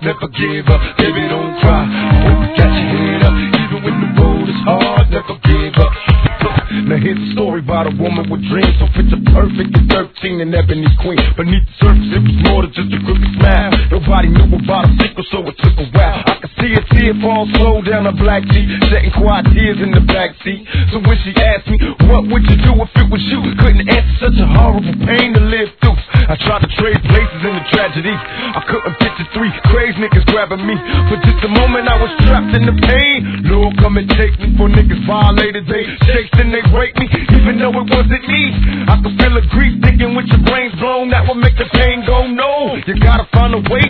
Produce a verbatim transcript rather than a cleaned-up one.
never give up, baby, don't cry. Hope you got your head up, even when the road is hard, never give up. Now here's a story about a woman with dreams, so picture perfect at thirteen and Ebony's queen. Beneath the surface it was more than just a crooked smile. Nobody knew about a sickle, so it took a while. I could see a tear fall slow down her black cheek, shedding quiet tears in the backseat. So when she asked me, what would you do if it was you? Couldn't answer, such a horrible pain to live through. I tried to trade places in the tragedy. I couldn't picture three crazy niggas grabbing me. For just a moment I was trapped in the pain. Lord, come and take me, for niggas violated they chased and they raped me, even though it wasn't me. I could feel the grief thinking with your brains blown, that would make the pain go no. You gotta find a way